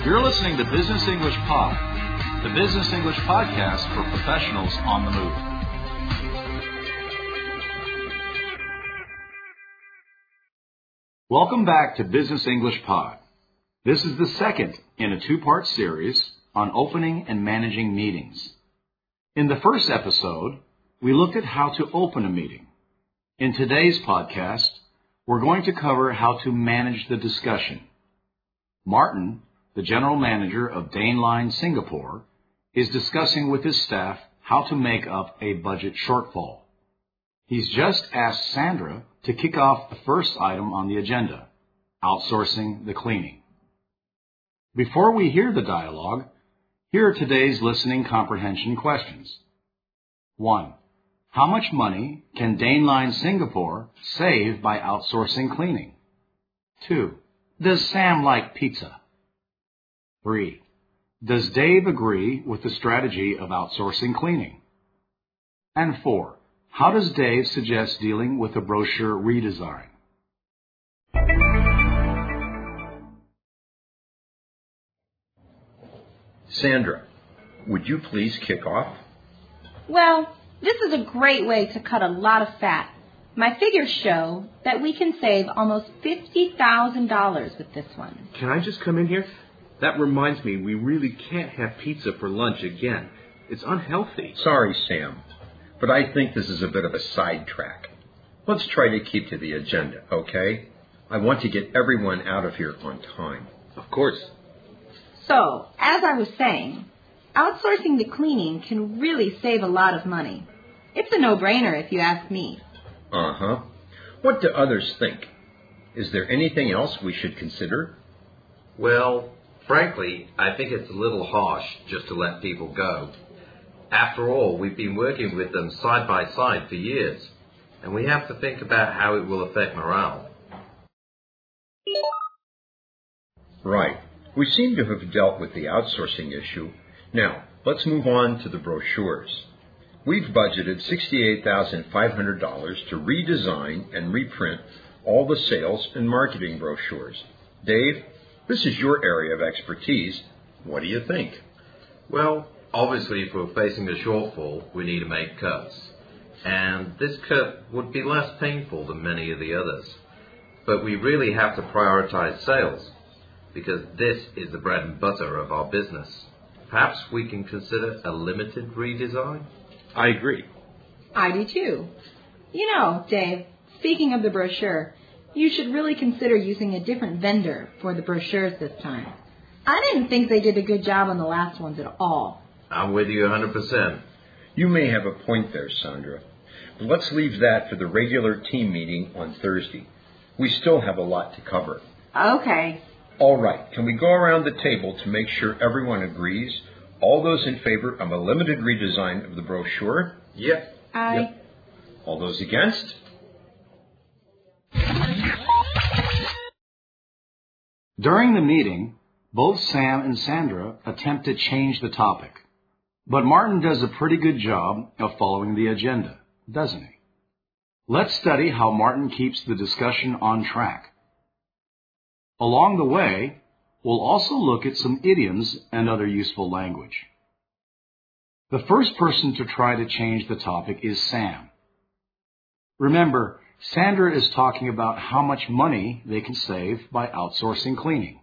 You're listening to Business English Pod, the Business English podcast for professionals on the move. Welcome back to Business English Pod. This is the second in a two-part series on opening and managing meetings. In the first episode, we looked at how to open a meeting. In today's podcast, we're going to cover how to manage the discussion. Martin, the general manager of Dane Line Singapore, is discussing with his staff how to make up a budget shortfall. He's just asked Sandra to kick off the first item on the agenda, outsourcing the cleaning. Before we hear the dialogue, here are today's listening comprehension questions. 1. How much money can Dane Line Singapore save by outsourcing cleaning? 2. Does Sam like pizza? 3. Does Dave agree with the strategy of outsourcing cleaning? And 4. How does Dave suggest dealing with a brochure redesign? Sandra, would you please kick off? Well, this is a great way to cut a lot of fat. My figures show that we can save almost $50,000 with this one. Can I just come in here? That reminds me, we really can't have pizza for lunch again. It's unhealthy. Sorry, Sam, but I think this is a bit of a sidetrack. Let's try to keep to the agenda, okay? I want to get everyone out of here on time. Of course. So, as I was saying, outsourcing the cleaning can really save a lot of money. It's a no-brainer if you ask me. Uh-huh. What do others think? Is there anything else we should consider? Well, frankly, I think it's a little harsh just to let people go. After all, we've been working with them side by side for years, and we have to think about how it will affect morale. Right. We seem to have dealt with the outsourcing issue. Now, let's move on to the brochures. We've budgeted $68,500 to redesign and reprint all the sales and marketing brochures. Dave, this is your area of expertise. What do you think? Well, obviously, if we're facing a shortfall, we need to make cuts. And this cut would be less painful than many of the others. But we really have to prioritize sales, because this is the bread and butter of our business. Perhaps we can consider a limited redesign? I agree. I do too. You know, Dave, speaking of the brochure, you should really consider using a different vendor for the brochures this time. I didn't think they did a good job on the last ones at all. I'm with you 100%. You may have a point there, Sandra. But let's leave that for the regular team meeting on Thursday. We still have a lot to cover. Okay. All right. Can we go around the table to make sure everyone agrees? All those in favor of a limited redesign of the brochure? Yep. Yep. All those against? During the meeting, both Sam and Sandra attempt to change the topic. But Martin does a pretty good job of following the agenda, doesn't he? Let's study how Martin keeps the discussion on track. Along the way, we'll also look at some idioms and other useful language. The first person to try to change the topic is Sam. Remember, Sandra is talking about how much money they can save by outsourcing cleaning.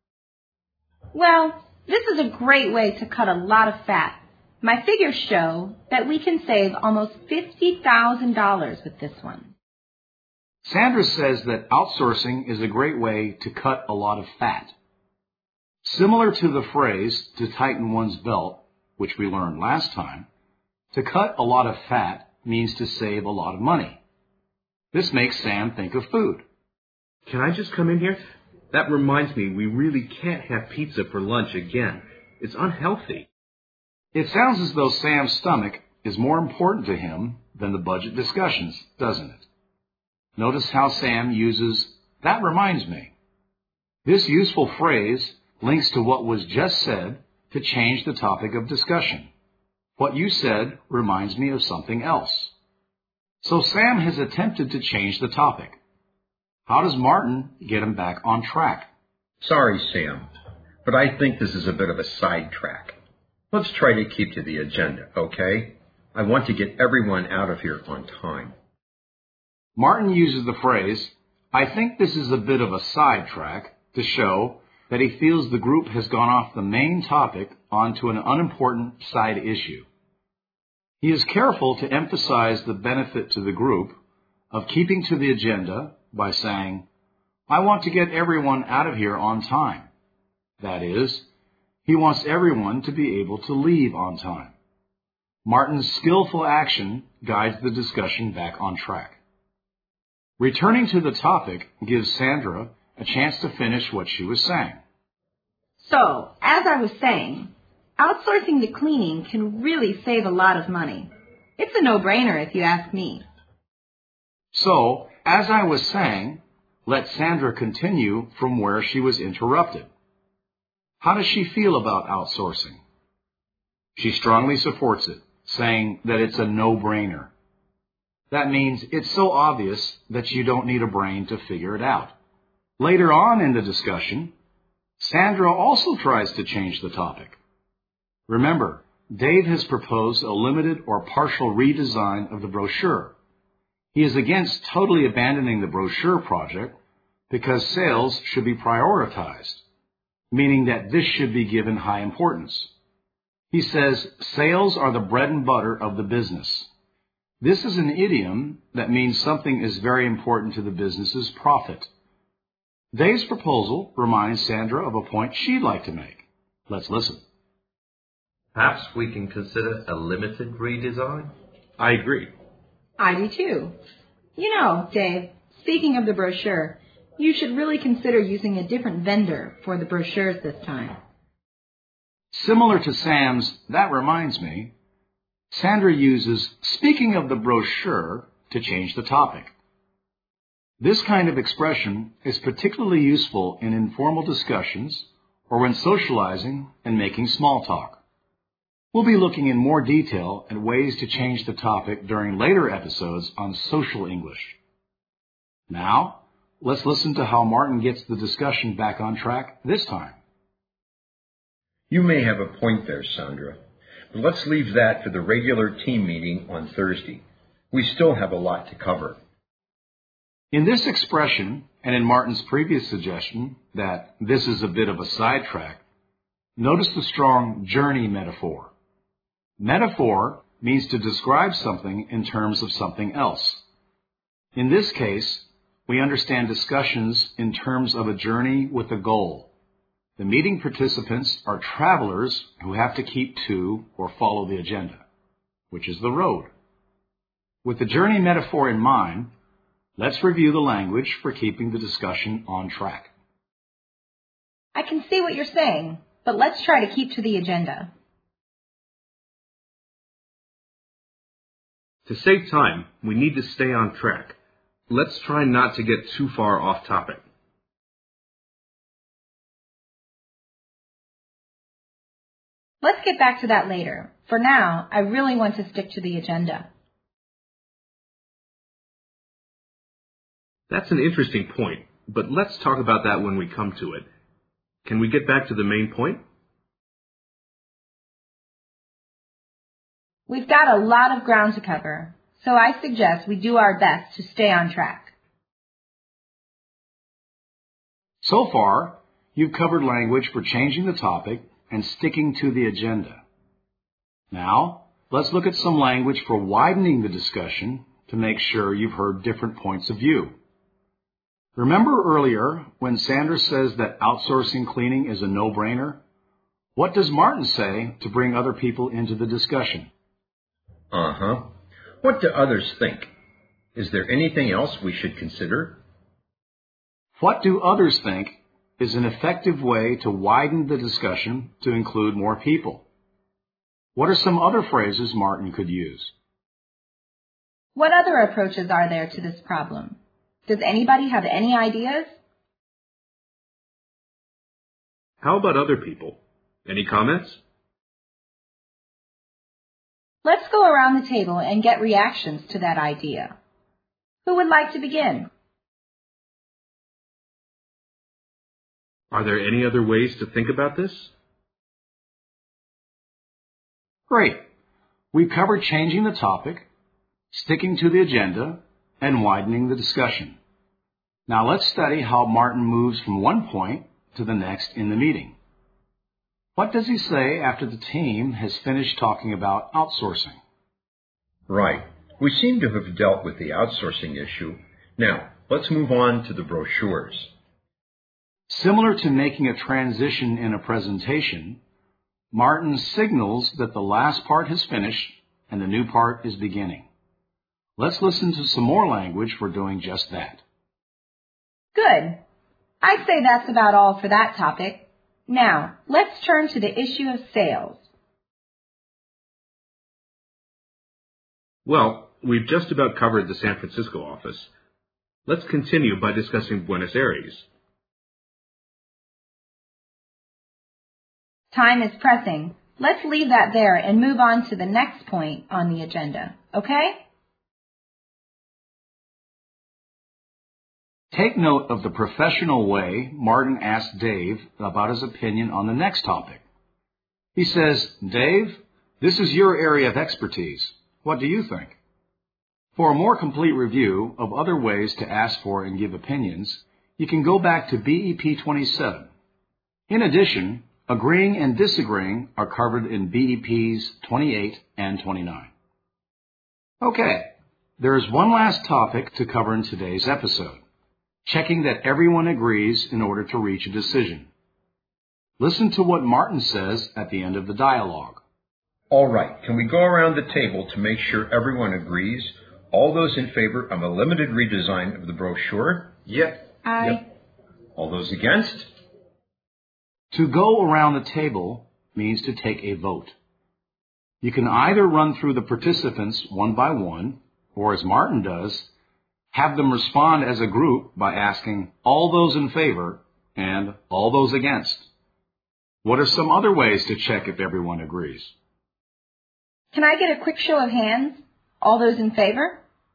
Well, this is a great way to cut a lot of fat. My figures show that we can save almost $50,000 with this one. Sandra says that outsourcing is a great way to cut a lot of fat. Similar to the phrase to tighten one's belt, which we learned last time, to cut a lot of fat means to save a lot of money. This makes Sam think of food. Can I just come in here? That reminds me, we really can't have pizza for lunch again. It's unhealthy. It sounds as though Sam's stomach is more important to him than the budget discussions, doesn't it? Notice how Sam uses, "that reminds me." This useful phrase links to what was just said to change the topic of discussion. What you said reminds me of something else. So Sam has attempted to change the topic. How does Martin get him back on track? Sorry, Sam, but I think this is a bit of a sidetrack. Let's try to keep to the agenda, okay? I want to get everyone out of here on time. Martin uses the phrase, "I think this is a bit of a sidetrack," to show that he feels the group has gone off the main topic onto an unimportant side issue. He is careful to emphasize the benefit to the group of keeping to the agenda by saying, "I want to get everyone out of here on time." That is, he wants everyone to be able to leave on time. Martin's skillful action guides the discussion back on track. Returning to the topic gives Sandra a chance to finish what she was saying. So, as I was saying, outsourcing the cleaning can really save a lot of money. It's a no-brainer if you ask me. So, as I was saying, let Sandra continue from where she was interrupted. How does she feel about outsourcing? She strongly supports it, saying that it's a no-brainer. That means it's so obvious that you don't need a brain to figure it out. Later on in the discussion, Sandra also tries to change the topic. Remember, Dave has proposed a limited or partial redesign of the brochure. He is against totally abandoning the brochure project because sales should be prioritized, meaning that this should be given high importance. He says sales are the bread and butter of the business. This is an idiom that means something is very important to the business's profit. Dave's proposal reminds Sandra of a point she'd like to make. Let's listen. Perhaps we can consider a limited redesign? I agree. I do too. You know, Dave, speaking of the brochure, you should really consider using a different vendor for the brochures this time. Similar to Sam's, that reminds me, Sandra uses "speaking of the brochure" to change the topic. This kind of expression is particularly useful in informal discussions or when socializing and making small talk. We'll be looking in more detail at ways to change the topic during later episodes on social English. Now, let's listen to how Martin gets the discussion back on track this time. You may have a point there, Sandra, but let's leave that for the regular team meeting on Thursday. We still have a lot to cover. In this expression, and in Martin's previous suggestion that this is a bit of a sidetrack, notice the strong journey metaphor. Metaphor means to describe something in terms of something else. In this case, we understand discussions in terms of a journey with a goal. The meeting participants are travelers who have to keep to or follow the agenda, which is the road. With the journey metaphor in mind, let's review the language for keeping the discussion on track. I can see what you're saying, but let's try to keep to the agenda. To save time, we need to stay on track. Let's try not to get too far off topic. Let's get back to that later. For now, I really want to stick to the agenda. That's an interesting point, but let's talk about that when we come to it. Can we get back to the main point? We've got a lot of ground to cover, so I suggest we do our best to stay on track. So far, you've covered language for changing the topic and sticking to the agenda. Now, let's look at some language for widening the discussion to make sure you've heard different points of view. Remember earlier when Sandra says that outsourcing cleaning is a no-brainer? What does Martin say to bring other people into the discussion? Uh-huh. What do others think? Is there anything else we should consider? What do others think is an effective way to widen the discussion to include more people. What are some other phrases Martin could use? What other approaches are there to this problem? Does anybody have any ideas? How about other people? Any comments? Let's go around the table and get reactions to that idea. Who would like to begin? Are there any other ways to think about this? Great. We've covered changing the topic, sticking to the agenda, and widening the discussion. Now let's study how Martin moves from one point to the next in the meeting. What does he say after the team has finished talking about outsourcing? Right. We seem to have dealt with the outsourcing issue. Now, let's move on to the brochures. Similar to making a transition in a presentation, Martin signals that the last part has finished and the new part is beginning. Let's listen to some more language for doing just that. Good. I'd say that's about all for that topic. Now, let's turn to the issue of sales. Well, we've just about covered the San Francisco office. Let's continue by discussing Buenos Aires. Time is pressing. Let's leave that there and move on to the next point on the agenda, okay? Take note of the professional way Martin asked Dave about his opinion on the next topic. He says, "Dave, this is your area of expertise. What do you think?" For a more complete review of other ways to ask for and give opinions, you can go back to BEP 27. In addition, agreeing and disagreeing are covered in BEPs 28 and 29. Okay, there is one last topic to cover in today's episode. Checking that everyone agrees in order to reach a decision. Listen to what Martin says at the end of the dialogue. All right, can we go around the table to make sure everyone agrees? All those in favor of a limited redesign of the brochure? Yep. Yep. All those against? To go around the table means to take a vote. You can either run through the participants one by one, or as Martin does, have them respond as a group by asking all those in favor and all those against. What are some other ways to check if everyone agrees? Can I get a quick show of hands? All those in favor?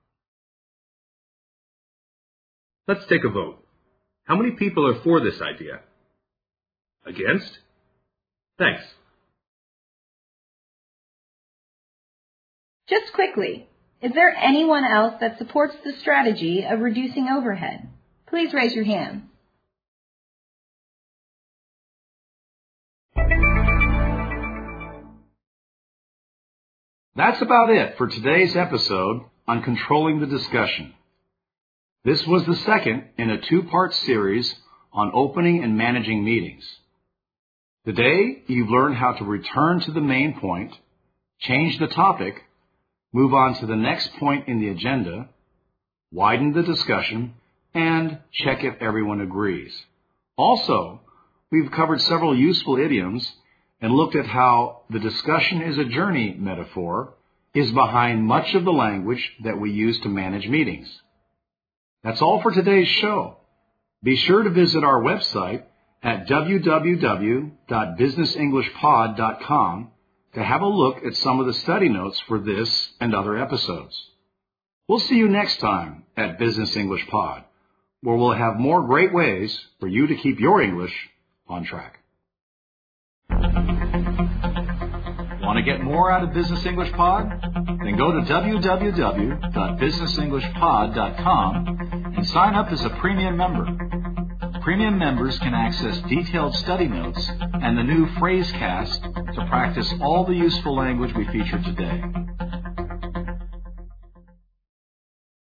Let's take a vote. How many people are for this idea? Against? Thanks. Just quickly, is there anyone else that supports the strategy of reducing overhead? Please raise your hand. That's about it for today's episode on controlling the discussion. This was the second in a two-part series on opening and managing meetings. Today, you've learned how to return to the main point, change the topic, move on to the next point in the agenda, widen the discussion, and check if everyone agrees. Also, we've covered several useful idioms and looked at how the discussion is a journey metaphor is behind much of the language that we use to manage meetings. That's all for today's show. Be sure to visit our website at www.businessenglishpod.com to have a look at some of the study notes for this and other episodes. We'll see you next time at Business English Pod, where we'll have more great ways for you to keep your English on track. Want to get more out of Business English Pod? Then go to www.businessenglishpod.com and sign up as a premium member. Premium members can access detailed study notes and the new Phrasecast to practice all the useful language we featured today.